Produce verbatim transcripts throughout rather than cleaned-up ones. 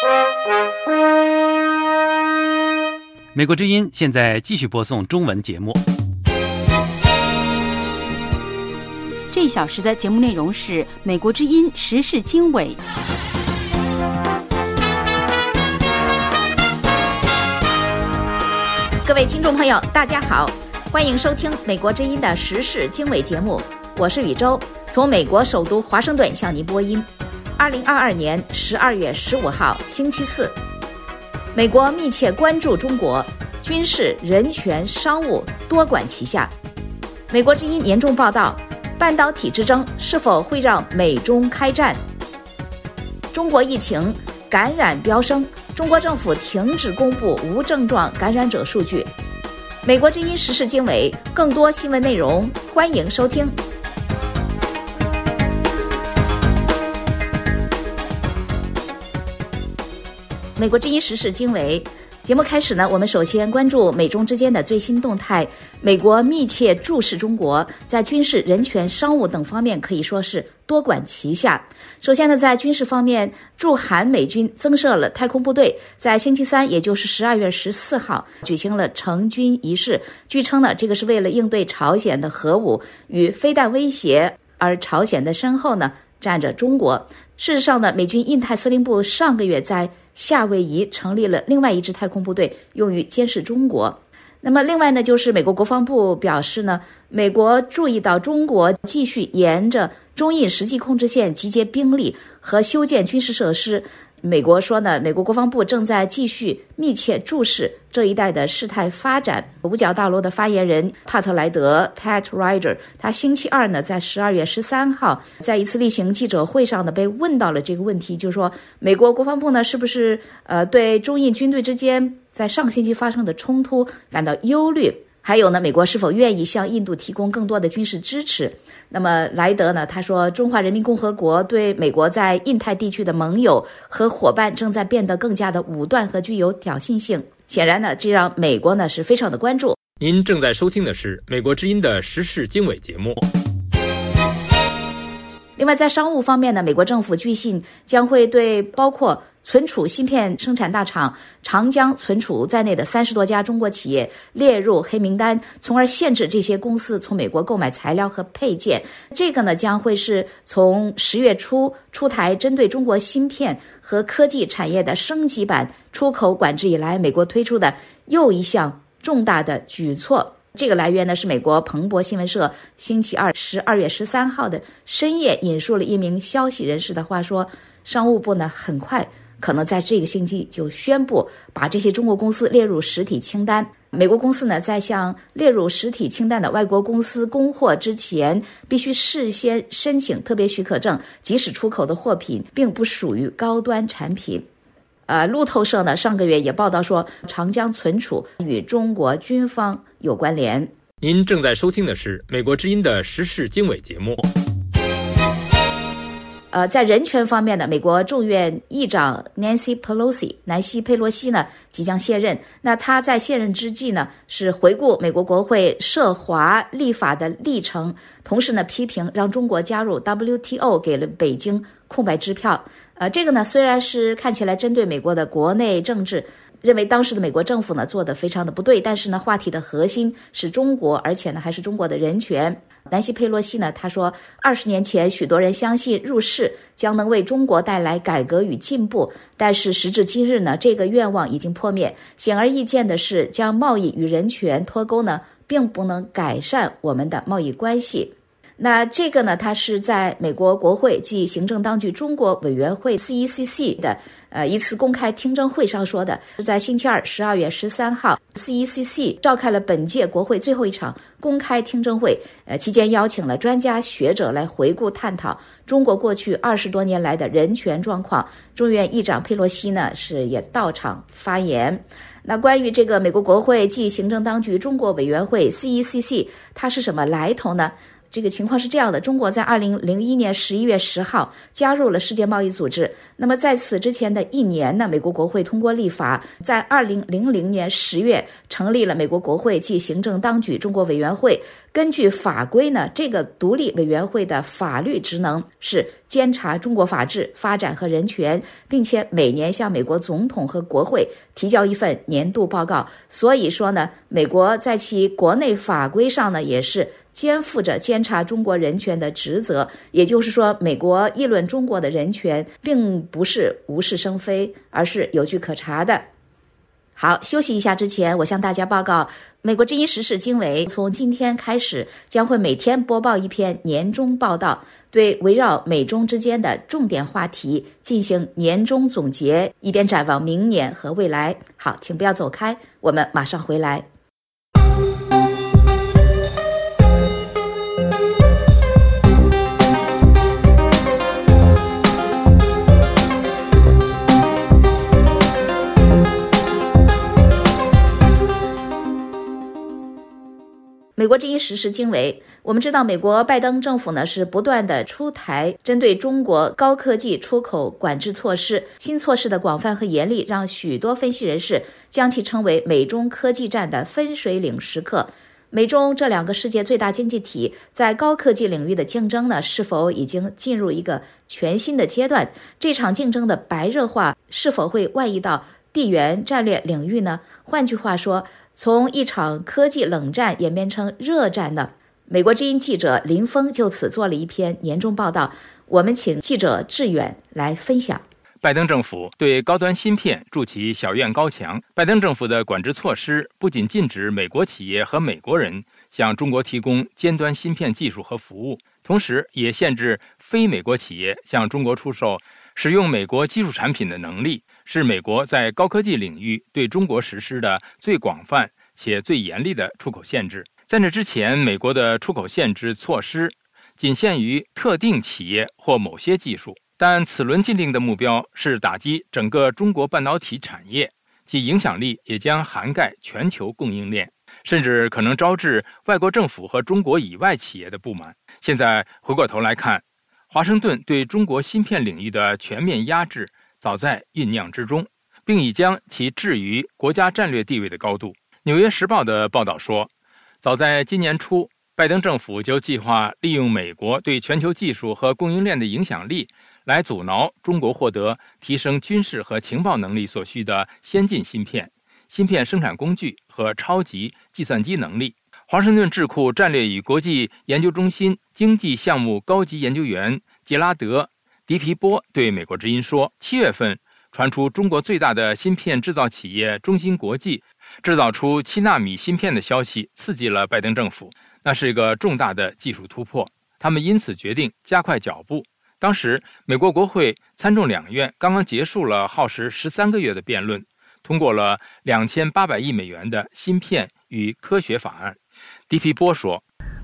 美国之音现在继续播送中文节目。 这一小时的节目内容是美国之音时事经纬。 各位听众朋友大家好，欢迎收听美国之音的时事经纬节目，我是宇宙，从美国首都华盛顿向您播音。二零二二年十二月十五号星期四，美国密切关注中国，军事、人权、商务多管齐下。美国之音年终报道，半导体之争是否会让美中开战？中国疫情感染飙升，中国政府停止公布无症状感染者数据。美国之音时事经纬，更多新闻内容，欢迎收听。美国之音时事经纬节目开始呢，我们首先关注美中之间的最新动态。美国密切注视中国，在军事、人权、商务等方面可以说是多管齐下。首先呢，在军事方面，驻韩美军增设了太空部队，在星期三，也就是十二月十四号举行了成军仪式。据称呢，这个是为了应对朝鲜的核武与飞弹威胁，而朝鲜的身后呢站着中国。事实上呢，美军印太司令部上个月在夏威夷成立了另外一支太空部队，用于监视中国。那么另外呢，就是美国国防部表示呢，美国注意到中国继续沿着中印实际控制线集结兵力和修建军事设施。美国说呢，美国国防部正在继续密切注视这一带的事态发展。五角大楼的发言人帕特莱德 Pat Ryder， 他星期二呢，在十二月十三号在一次例行记者会上呢，被问到了这个问题，就是说美国国防部呢，是不是呃对中印军队之间在上个星期发生的冲突感到忧虑？还有呢，美国是否愿意向印度提供更多的军事支持？那么莱德呢，他说，中华人民共和国对美国在印太地区的盟友和伙伴正在变得更加的武断和具有挑衅性。显然呢，这让美国呢是非常的关注。 您正在收听的是美国之音的时事经纬节目。 另外，在商务方面呢，美国政府据信将会对包括存储芯片生产大厂长江存储在内的三十多家中国企业列入黑名单，从而限制这些公司从美国购买材料和配件。这个呢，将会是从十月初出台针对中国芯片和科技产业的升级版出口管制以来，美国推出的又一项重大的举措。这个来源呢是美国彭博新闻社星期二十二月十三号的深夜引述了一名消息人士的话说，商务部呢很快可能在这个星期就宣布把这些中国公司列入实体清单。美国公司呢在向列入实体清单的外国公司供货之前，必须事先申请特别许可证，即使出口的货品并不属于高端产品。呃，路透社呢上个月也报道说，长江存储与中国军方有关联。 您正在收听的是美国之音的时事经纬节目。 呃，在人权方面呢，美国众院议长 Nancy Pelosi 南希佩洛西呢即将卸任。那他在卸任之际呢，是回顾美国国会涉华立法的历程，同时呢批评让中国加入 W T O 给了北京空白支票。呃，这个呢虽然是看起来针对美国的国内政治，认为当时的美国政府呢做得非常的不对，但是呢话题的核心是中国，而且呢还是中国的人权。南希佩洛西呢他说，二十年前许多人相信入世将能为中国带来改革与进步，但是时至今日呢，这个愿望已经破灭。显而易见的是，将贸易与人权脱钩呢，并不能改善我们的贸易关系。那这个呢，它是在美国国会即行政当局中国委员会 C E C C 的呃一次公开听证会上说的。在星期二十二月十三号 C E C C 召开了本届国会最后一场公开听证会，呃期间邀请了专家学者来回顾探讨中国过去二十多年来的人权状况。众院议长佩洛西呢是也到场发言。那关于这个美国国会即行政当局中国委员会 C E C C 它是什么来头呢？ 这个情况是这样的，中国在二零零一年十一月十号加入了世界贸易组织。那么在此之前的一年呢，美国国会通过立法，在二零零零年十月成立了美国国会暨行政当局中国委员会。根据法规呢，这个独立委员会的法律职能是监察中国法治发展和人权，并且每年向美国总统和国会提交一份年度报告。所以说呢，美国在其国内法规上呢，也是肩负着监察中国人权的职责。也就是说，美国议论中国的人权并不是无事生非，而是有据可查的。好，休息一下之前，我向大家报告，美国之音时事经纬从今天开始将会每天播报一篇年终报道，对围绕美中之间的重点话题进行年终总结，以便展望明年和未来。好，请不要走开，我们马上回来。美国之音时事经纬，我们知道美国拜登政府呢是不断的出台针对中国高科技出口管制措施，新措施的广泛和严厉让许多分析人士将其称为美中科技战的分水岭时刻。美中这两个世界最大经济体在高科技领域的竞争呢，是否已经进入一个全新的阶段？这场竞争的白热化是否会外溢到地缘战略领域呢？换句话说，从一场科技冷战演变成热战呢？美国之音记者林峰就此做了一篇年终报道，我们请记者志远来分享。 拜登政府对高端芯片筑起小院高墙。拜登政府的管制措施不仅禁止美国企业和美国人向中国提供尖端芯片技术和服务，同时也限制非美国企业向中国出售使用美国技术产品的能力，是美国在高科技领域对中国实施的最广泛且最严厉的出口限制。在这之前，美国的出口限制措施仅限于特定企业或某些技术，但此轮禁令的目标是打击整个中国半导体产业，其影响力也将涵盖全球供应链，甚至可能招致外国政府和中国以外企业的不满。现在回过头来看，华盛顿对中国芯片领域的全面压制早在酝酿之中，并已将其置于国家战略地位的高度。纽约时报的报道说，早在今年初，拜登政府就计划利用美国对全球技术和供应链的影响力，来阻挠中国获得提升军事和情报能力所需的先进芯片、芯片生产工具和超级计算机能力。华盛顿智库战略与国际研究中心经济项目高级研究员杰拉德·迪皮波对美国之音说，七月份传出中国最大的芯片制造企业中芯国际制造出七纳米芯片的消息，刺激了拜登政府，那是一个重大的技术突破。他们因此决定加快脚步。当时美国国会参众两院刚刚结束了耗时十三个月的辩论，通过了两千八百亿美元的芯片与科学法案。迪皮波说，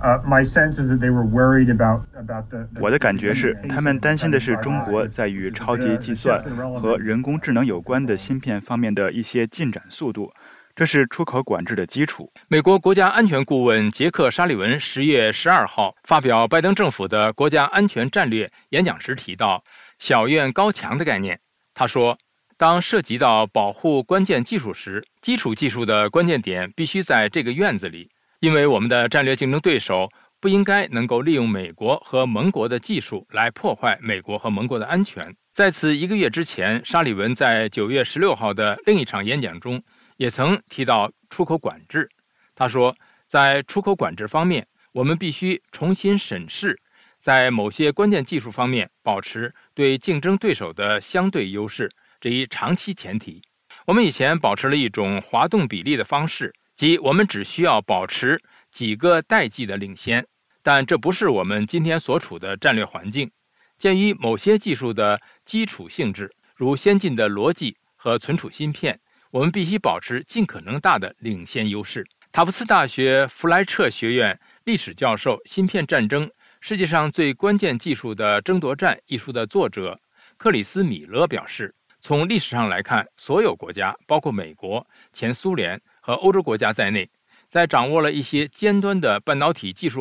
我的感觉是，他们担心的是中国在与超级计算和人工智能有关的芯片方面的一些进展速度，这是出口管制的基础。 美国国家安全顾问杰克·沙利文十月十二号发表拜登政府的国家安全战略演讲时提到小院高墙的概念。他说，当涉及到保护关键技术时，基础技术的关键点必须在这个院子里，因为我们的战略竞争对手不应该能够利用美国和盟国的技术来破坏美国和盟国的安全。在此一个月之前，沙利文在九月十六号的另一场演讲中也曾提到出口管制。他说，在出口管制方面，我们必须重新审视在某些关键技术方面保持对竞争对手的相对优势这一长期前提。我们以前保持了一种滑动比例的方式，即我们只需要保持几个代际的领先，但这不是我们今天所处的战略环境。鉴于某些技术的基础性质，如先进的逻辑和存储芯片，我们必须保持尽可能大的领先优势。塔夫斯大学弗莱彻学院历史教授《芯片战争：世界上最关键技术的争夺战》一书的作者克里斯·米勒表示，从历史上来看，所有国家，包括美国、前苏联和欧洲国家在内，在掌握了一些尖端的半导体技术后，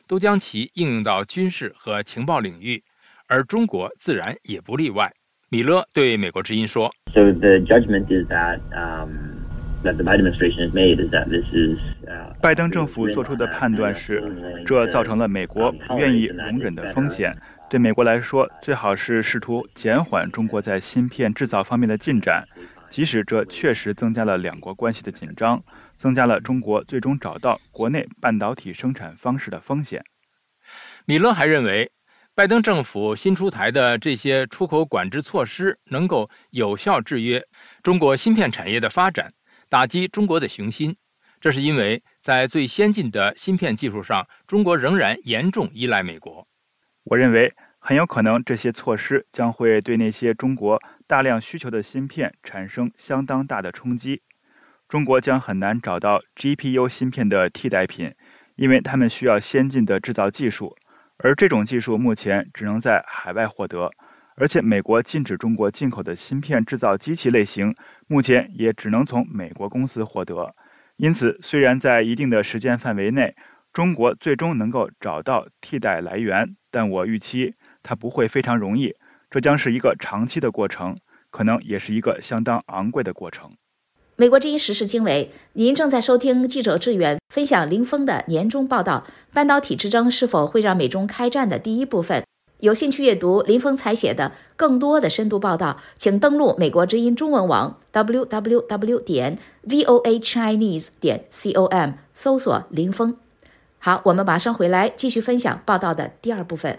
都将其应用到军事和情报领域，而中国自然也不例外。米勒对美国之音说 So the judgment is that, um, that the Biden administration has made is that this is, uh, 拜登政府做出的判断是，这造成了美国不愿意容忍的风险。对美国来说，最好是试图减缓中国在芯片制造方面的进展，即使这确实增加了两国关系的紧张，增加了中国最终找到国内半导体生产方式的风险。 米勒还认为，拜登政府新出台的这些出口管制措施能够有效制约中国芯片产业的发展，打击中国的雄心。这是因为在最先进的芯片技术上，中国仍然严重依赖美国。 我认为很有可能这些措施将会对那些中国大量需求的芯片产生相当大的冲击。中国将很难找到 G P U 芯片的替代品，因为他们需要先进的制造技术，而这种技术目前只能在海外获得，而且美国禁止中国进口的芯片制造机器类型，目前也只能从美国公司获得。因此，虽然在一定的时间范围内，中国最终能够找到替代来源，但我预期它不会非常容易，这将是一个长期的过程，可能也是一个相当昂贵的过程。 美国之音时事经纬，您正在收听记者志远分享林峰的年终报道，半导体之争是否会让美中开战的第一部分。有兴趣阅读林峰采写的更多的深度报道，请登录美国之音中文网 double-u double-u double-u 点 v o a chinese 点 com 搜索林峰。好，我们马上回来继续分享报道的第二部分。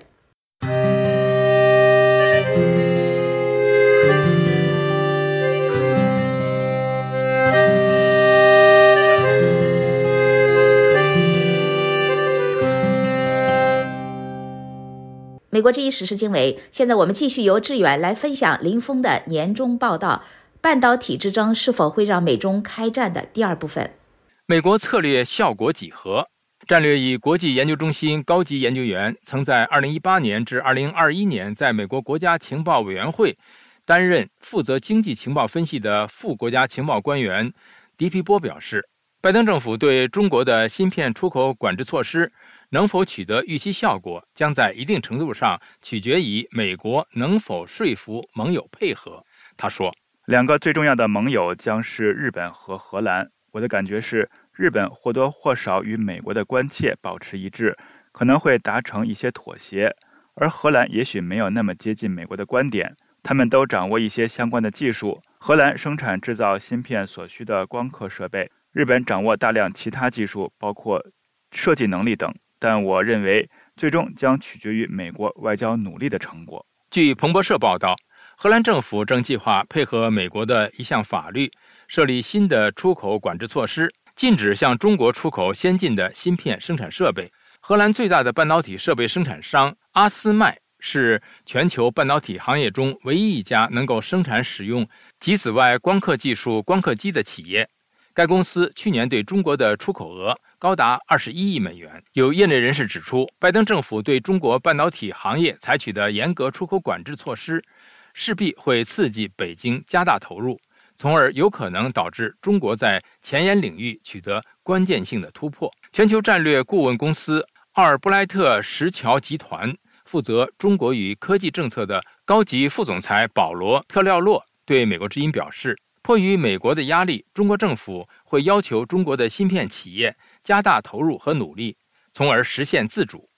美国之音时事经纬，现在我们继续由志远来分享林峰的年终报道，半导体之争是否会让美中开战的第二部分。 美国策略效果几何？战略与国际研究中心高级研究员曾在二零一八年至二零二一年在美国国家情报委员会担任负责经济情报分析的副国家情报官员迪皮波表示，拜登政府对中国的芯片出口管制措施能否取得预期效果，将在一定程度上取决于美国能否说服盟友配合。他说， 两个最重要的盟友将是日本和荷兰。我的感觉是，日本或多或少与美国的关切保持一致，可能会达成一些妥协，而荷兰也许没有那么接近美国的观点。他们都掌握一些相关的技术，荷兰生产制造芯片所需的光刻设备，日本掌握大量其他技术，包括设计能力等。但我认为最终将取决于美国外交努力的成果。 据彭博社报道，荷兰政府正计划配合美国的一项法律，设立新的出口管制措施，禁止向中国出口先进的芯片生产设备。荷兰最大的半导体设备生产商阿斯麦是全球半导体行业中唯一一家能够生产使用极紫外光刻技术光刻机的企业。该公司去年对中国的出口额高达二十一亿美元。有业内人士指出，拜登政府对中国半导体行业采取的严格出口管制措施，势必会刺激北京加大投入，从而有可能导致中国在前沿领域取得关键性的突破。全球战略顾问公司奥尔布莱特石桥集团负责中国与科技政策的高级副总裁保罗·特廖洛对美国之音表示，迫于美国的压力，中国政府会要求中国的芯片企业加大投入和努力，从而实现自主。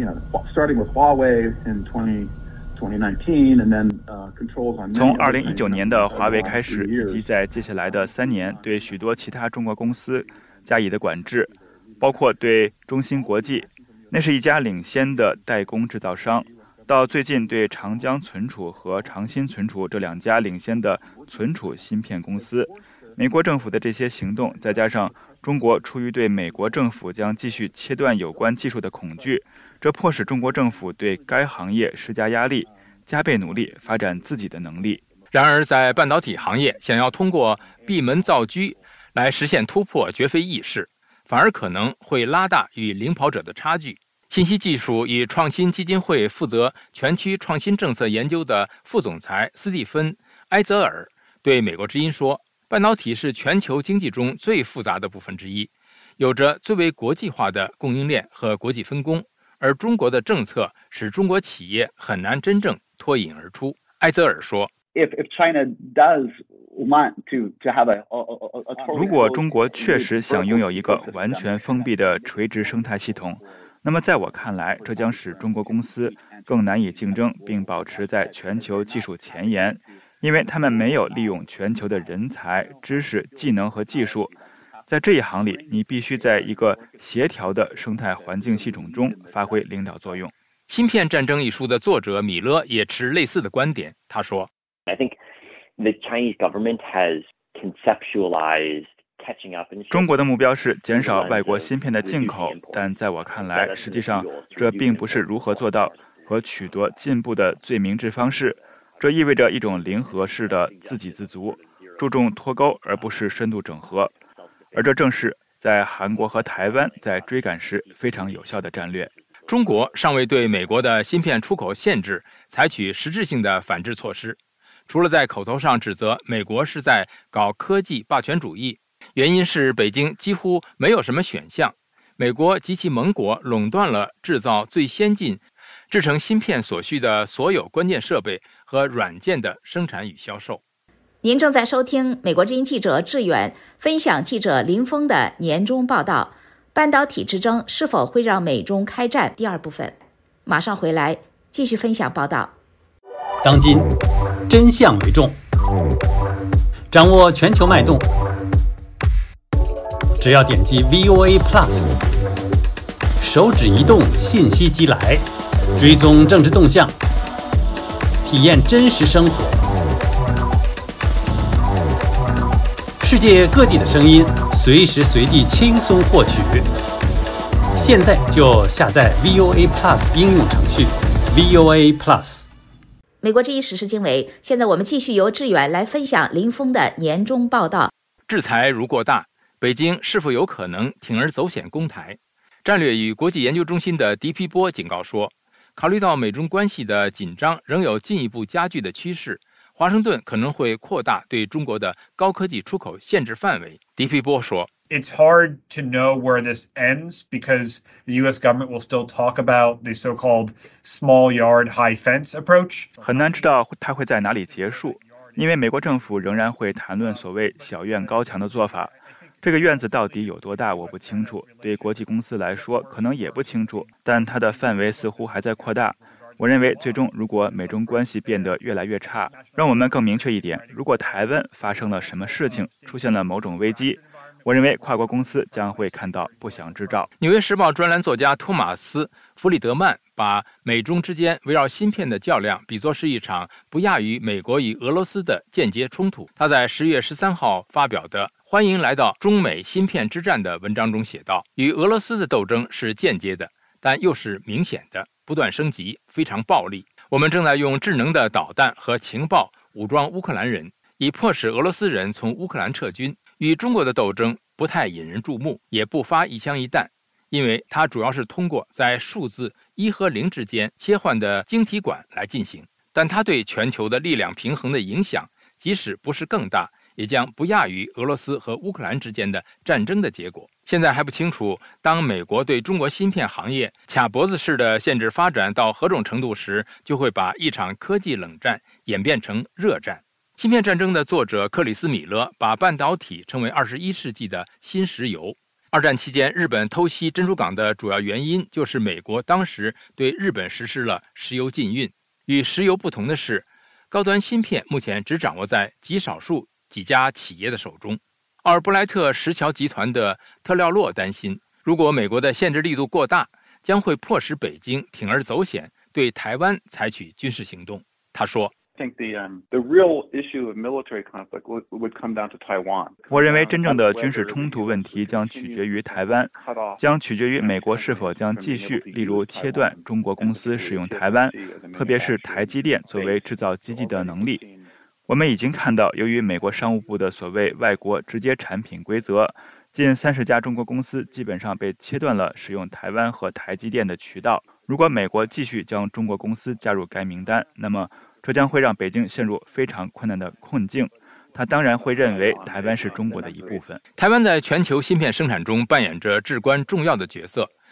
从二零一九年的华为开始，以及在接下来的三年对许多其他中国公司加以的管制，包括对中芯国际，那是一家领先的代工制造商，到最近对长江存储和长鑫存储这两家领先的存储芯片公司。美国政府的这些行动，再加上中国出于对美国政府将继续切断有关技术的恐惧，这迫使中国政府对该行业施加压力，加倍努力发展自己的能力。 然而在半导体行业，想要通过闭门造车来实现突破绝非易事，反而可能会拉大与领跑者的差距。信息技术与创新基金会负责全区创新政策研究的副总裁斯蒂芬·埃泽尔对美国之音说，半导体是全球经济中最复杂的部分之一，有着最为国际化的供应链和国际分工。 而中国的政策使中国企业很难真正脱颖而出。埃泽尔说， If, if China does want to, to have a, a, a, a 如果中国确实想拥有一个完全封闭的垂直生态系统，那么在我看来，这将使中国公司更难以竞争并保持在全球技术前沿，因为他们没有利用全球的人才、知识、技能和技术。在这一行里，你必须在一个协调的生态环境系统中发挥领导作用。《 芯片战争》一书的作者米勒也持类似的观点，他说 I think the Chinese government has conceptualized 中国的目标是减少外国芯片的进口，但在我看来，实际上这并不是如何做到和取得进步的最明智方式。这意味着一种零和式的自给自足，注重脱钩而不是深度整合，而这正是在韩国和台湾在追赶时非常有效的战略。 中国尚未对美国的芯片出口限制采取实质性的反制措施，除了在口头上指责美国是在搞科技霸权主义，原因是北京几乎没有什么选项，美国及其盟国垄断了制造最先进制成芯片所需的所有关键设备和软件的生产与销售。 您正在收听美国之音记者志远分享记者林峰的年终报道，半导体之争是否会让美中开战第二部分，马上回来继续分享报道。 当今真相为重，掌握全球脉动，只要点击 V O A Plus， 手指移动，信息即来，追踪政治动向，体验真实生活。世界各地的声音，随时随地轻松获取。现在就下载 V O A Plus 应用程序 V O A Plus。 美国之音时事经纬，现在我们继续由志远来分享林峰的年终报道。 制裁如过大，北京是否有可能铤而走险攻台？战略与国际研究中心的狄皮波警告说，考虑到美中关系的紧张仍有进一步加剧的趋势，华盛顿可能会扩大对中国的高科技出口限制范围。狄皮波说， It's hard to know where this ends because the U S government will still talk about the so-called small yard high fence approach. 很难知道它会在哪里结束，因为美国政府仍然会谈论所谓小院高墙的做法。这个院子到底有多大我不清楚，对国际公司来说可能也不清楚，但它的范围似乎还在扩大。我认为最终如果美中关系变得越来越差，让我们更明确一点，如果台湾发生了什么事情，出现了某种危机，我认为跨国公司将会看到不祥之兆。 纽约时报专栏作家托马斯·弗里德曼把美中之间围绕芯片的较量比作是一场不亚于美国与俄罗斯的间接冲突。他在十月十三号发表的欢迎来到中美芯片之战的文章中写道，与俄罗斯的斗争是间接的，但又是明显的，不断升级，非常暴力。我们正在用智能的导弹和情报武装乌克兰人，以迫使俄罗斯人从乌克兰撤军。与中国的斗争不太引人注目，也不发一枪一弹，因为它主要是通过在数字一和零之间切换的晶体管来进行，但它对全球的力量平衡的影响，即使不是更大，也将不亚于俄罗斯和乌克兰之间的战争的结果。现在还不清楚，当美国对中国芯片行业卡脖子式的限制发展到何种程度时，就会把一场科技冷战演变成热战。芯片战争的作者克里斯·米勒把半导体称为二十一世纪的新石油。二战期间，日本偷袭珍珠港的主要原因就是美国当时对日本实施了石油禁运。与石油不同的是，高端芯片目前只掌握在极少数几家企业的手中。奥尔布莱特石桥集团的特廖洛担心，如果美国的限制力度过大，将会迫使北京铤而走险，对台湾采取军事行动。他说， 我认为真正的军事冲突问题将取决于台湾，将取决于美国是否将继续，例如切断中国公司使用台湾，特别是台积电作为制造机器的能力。我们已经看到，由于美国商务部的所谓外国直接产品规则，近三十家中国公司基本上被切断了使用台湾和台积电的渠道。如果美国继续将中国公司加入该名单，那么这将会让北京陷入非常困难的困境。他当然会认为台湾是中国的一部分。 台湾在全球芯片生产中扮演着至关重要的角色，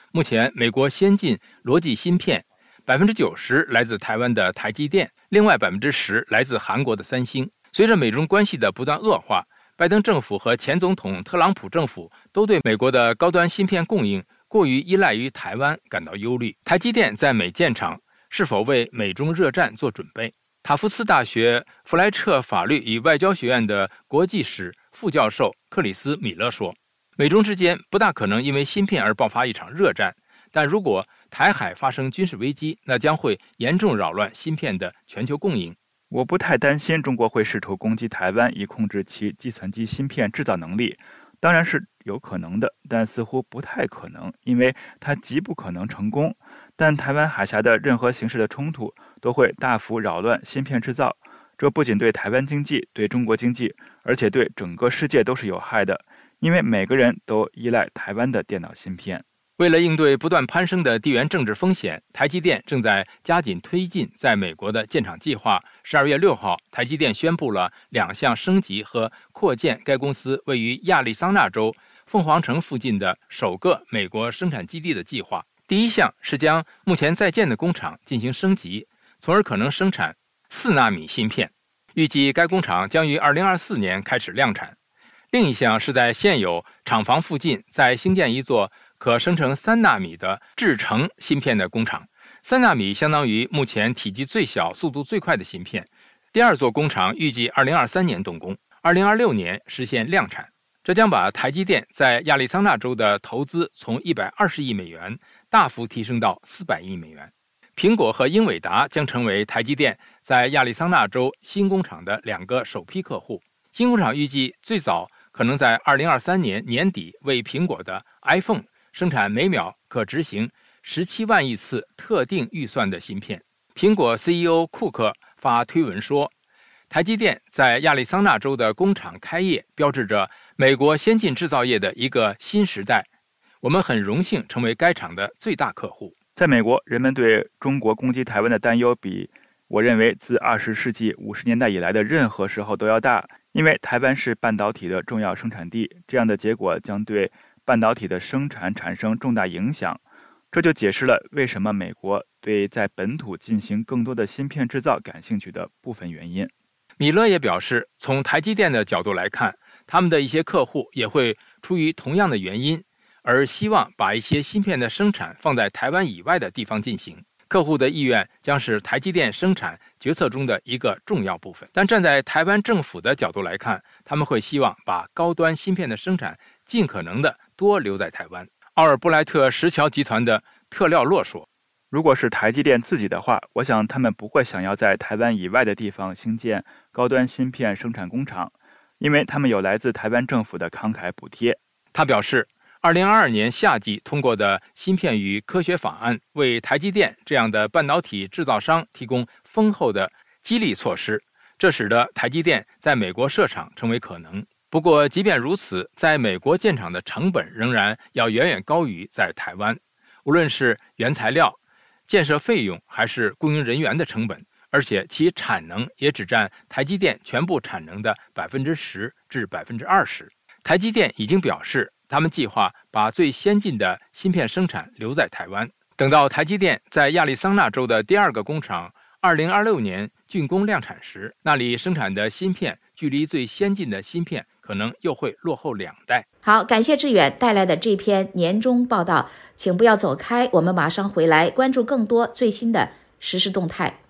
目前美国先进逻辑芯片百分之九十来自台湾的台积电，另外百分之十来自韩国的三星。随着美中关系的不断恶化，拜登政府和前总统特朗普政府都对美国的高端芯片供应过于依赖于台湾感到忧虑。台积电在美建厂是否为美中热战做准备？塔夫茨大学弗莱彻法律与外交学院的国际史副教授克里斯·米勒说，美中之间不大可能因为芯片而爆发一场热战，但如果台海发生军事危机，那将会严重扰乱芯片的全球供应。 我不太担心中国会试图攻击台湾以控制其计算机芯片制造能力，当然是有可能的，但似乎不太可能，因为它极不可能成功。但台湾海峡的任何形式的冲突都会大幅扰乱芯片制造，这不仅对台湾经济、对中国经济，而且对整个世界都是有害的，因为每个人都依赖台湾的电脑芯片。 为了应对不断攀升的地缘政治风险，台积电正在加紧推进在美国的建厂计划。十二月六号，台积电宣布了两项升级和扩建该公司位于亚利桑那州凤凰城附近的首个美国生产基地的计划。第一项是将目前在建的工厂进行升级，从而可能生产四纳米芯片，预计该工厂将于二零二四年开始量产。另一项是在现有厂房附近再兴建一座可生成三纳米的制程芯片的工厂，三纳米相当于目前体积最小、速度最快的芯片。第二座工厂预计二零二三年动工，二零二六年实现量产。这将把台积电在亚利桑那州的投资从一百二十亿美元大幅提升到四百亿美元。苹果和英伟达将成为台积电在亚利桑那州新工厂的两个首批客户。新工厂预计最早可能在二零二三年年底为苹果的 iPhone 生产每秒可执行十七万亿次特定预算的芯片。苹果 C E O 库克发推文说，台积电在亚利桑那州的工厂开业标志着美国先进制造业的一个新时代，我们很荣幸成为该厂的最大客户。 在美国，人们对中国攻击台湾的担忧比我认为自二十世纪五十年代以来的任何时候都要大，因为台湾是半导体的重要生产地，这样的结果将对半导体的生产产生重大影响。这就解释了为什么美国对在本土进行更多的芯片制造感兴趣的部分原因。 米勒也表示，从台积电的角度来看，他们的一些客户也会出于同样的原因，而希望把一些芯片的生产放在台湾以外的地方进行。客户的意愿将是台积电生产决策中的一个重要部分。但站在台湾政府的角度来看，他们会希望把高端芯片的生产尽可能的多留在台湾。奥尔布莱特石桥集团的特廖洛说， 如果是台积电自己的话，我想他们不会想要在台湾以外的地方兴建高端芯片生产工厂，因为他们有来自台湾政府的慷慨补贴。 他表示，二零二二年夏季通过的芯片与科学法案为台积电这样的半导体制造商提供丰厚的激励措施，这使得台积电在美国设厂成为可能。不过即便如此，在美国建厂的成本仍然要远远高于在台湾，无论是原材料、建设费用还是供应人员的成本，而且其产能也只占台积电全部产能的 百分之十 至 百分之二十。 台积电已经表示，他们计划把最先进的芯片生产留在台湾，等到台积电在亚利桑那州的第二个工厂二零二六年竣工量产时，那里生产的芯片距离最先进的芯片可能又会落后两代。 好，感谢志远带来的这篇年终报道，请不要走开，我们马上回来关注更多最新的时事动态。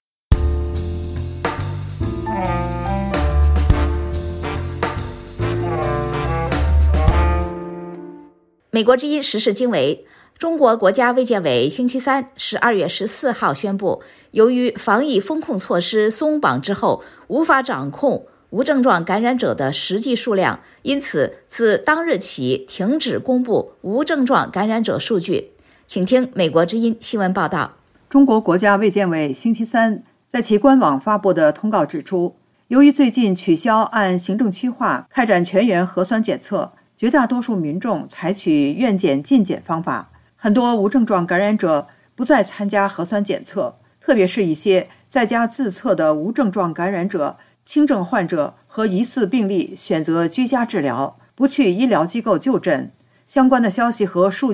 美国之音时事经纬，中国国家卫健委星期三十二月十四号宣布，由于防疫风控措施松绑之后，无法掌控无症状感染者的实际数量，因此自当日起停止公布无症状感染者数据。请听美国之音新闻报道。 中国国家卫健委星期三在其官网发布的通告指出，由于最近取消按行政区划开展全员核酸检测，绝大多数民众采取愿检尽检方法，很多无症状感染者不再参加核酸检测，特别是一些在家自测的无症状感染者、轻症患者和疑似病例选择居家治疗，不去医疗机构就诊。相关的消息和数据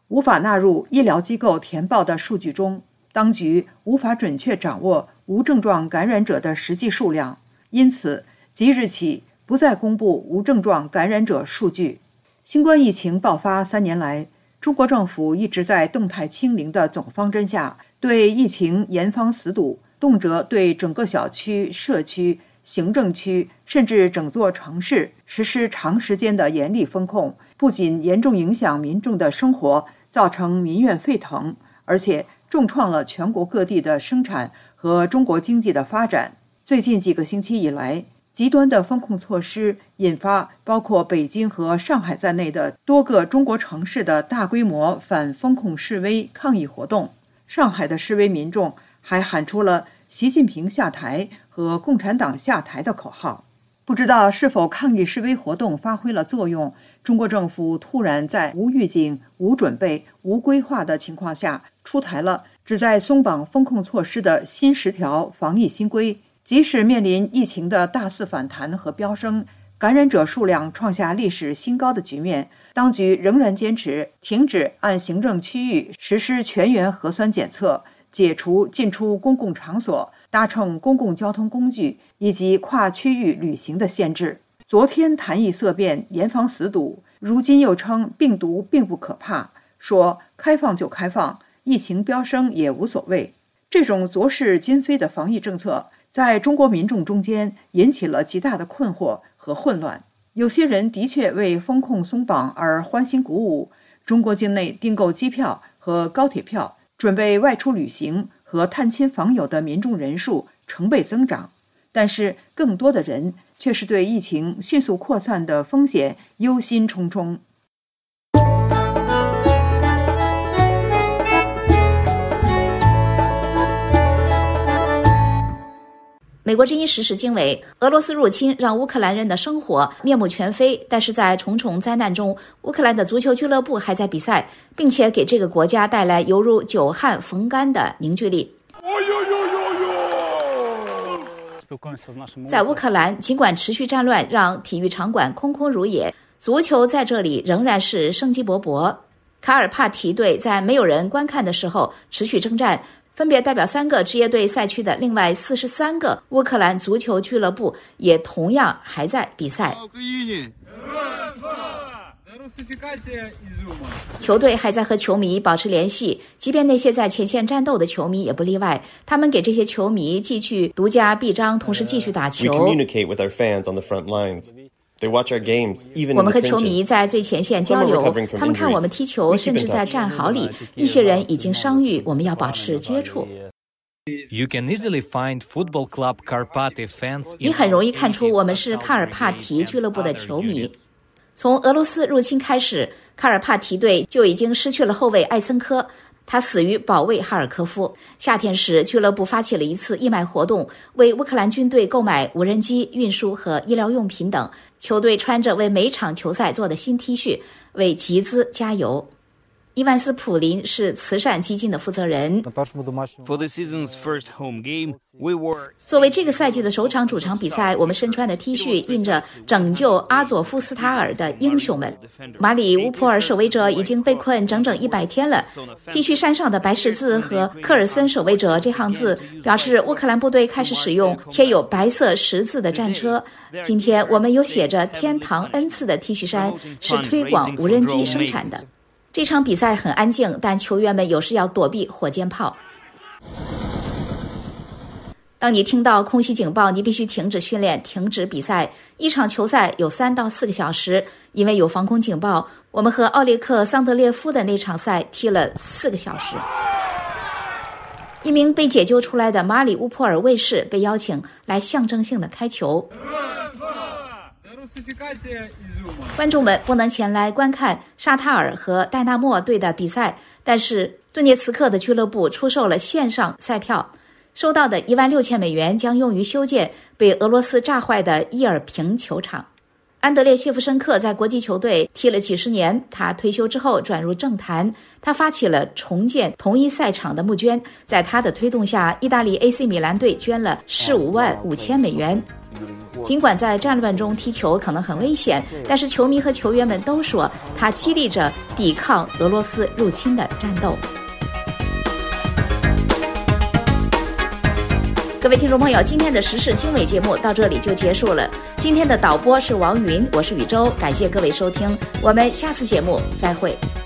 无法纳入医疗机构填报的数据中，当局无法准确掌握无症状感染者的实际数量，因此即日起不再公布无症状感染者数据。新冠疫情爆发三年来，中国政府一直在动态清零的总方针下，对疫情严防死堵，动辄对整个小区、社区、行政区甚至整座城市实施长时间的严厉风控，不仅严重影响民众的生活，造成民怨沸腾，而且重创了全国各地的生产和中国经济的发展。最近几个星期以来，极端的风控措施引发包括北京和上海在内的多个中国城市的大规模反风控示威抗议活动。上海的示威民众还喊出了习近平下台和共产党下台的口号。不知道是否抗议示威活动发挥了作用，中国政府突然在无预警、无准备、无规划的情况下出台了旨在松绑风控措施的新十条防疫新规。即使面临疫情的大肆反弹和飙升，感染者数量创下历史新高的局面，当局仍然坚持停止按行政区域实施全员核酸检测，解除进出公共场所、搭乘公共交通工具以及跨区域旅行的限制。昨天谈疫色变，严防死堵，如今又称病毒并不可怕，说开放就开放，疫情飙升也无所谓。这种左是今非的防疫政策在中国民众中间引起了极大的困惑和混乱。有些人的确为风控松绑而欢欣鼓舞，中国境内订购机票和高铁票，准备外出旅行和探亲访友的民众人数成倍增长。但是更多的人却是对疫情迅速扩散的风险忧心忡忡。 美国之音时事经纬：俄罗斯入侵让乌克兰人的生活面目全非，但是在重重灾难中，乌克兰的足球俱乐部还在比赛，并且给这个国家带来犹如久旱逢甘的凝聚力。在乌克兰，尽管持续战乱让体育场馆空空如也，足球在这里仍然是生机勃勃。卡尔帕提队在没有人观看的时候持续征战，分别代表三个职业队赛区的另外四十三个乌克兰足球俱乐部也同样还在比赛。球队还在和球迷保持联系，即便那些在前线战斗的球迷也不例外。他们给这些球迷寄去独家臂章，同时继续打球。我们和球迷在最前线交流，他们看我们踢球，甚至在战壕里，一些人已经伤愈，我们要保持接触。你很容易看出我们是卡尔帕提俱乐部的球迷。从俄罗斯入侵开始，卡尔帕提队就已经失去了后卫艾森科，他死于保卫哈尔科夫。夏天时，俱乐部发起了一次义卖活动，为乌克兰军队购买无人机、运输和医疗用品等。球队穿着为每场球赛做的新 T 恤，为集资加油。伊万斯·普林是慈善基金的负责人。作为这个赛季的首场主场比赛，我们身穿的 T 恤印着拯救阿佐夫斯塔尔的英雄们。马里乌波尔守卫者已经被困整整一百天了。T 恤衫上的白十字和科尔森守卫者这行字表示乌克兰部队开始使用贴有白色十字的战车。今天我们有写着天堂恩赐的 T 恤衫，是推广无人机生产的。这场比赛很安静，但球员们有时要躲避火箭炮。当你听到空袭警报，你必须停止训练，停止比赛。一场球赛有三到四个小时，因为有防空警报。我们和奥列克·桑德列夫的那场赛踢了四个小时。一名被解救出来的马里乌波尔卫士被邀请来象征性的开球。观众们不能前来观看沙塔尔和戴纳莫队的比赛，但是顿涅茨克的俱乐部出售了线上赛票，收到的一万六千美元将用于修建被俄罗斯炸坏的伊尔平球场。 安德烈·谢夫申克在国际球队踢了几十年，他退休之后转入政坛，他发起了重建同一赛场的募捐，在他的推动下，意大利 A C 米兰队捐了十五万五千美元。尽管在战乱中踢球可能很危险，但是球迷和球员们都说他激励着抵抗俄罗斯入侵的战斗。各位听众朋友，今天的时事经纬节目到这里就结束了。今天的导播是王云，我是宇宙，感谢各位收听，我们下次节目再会。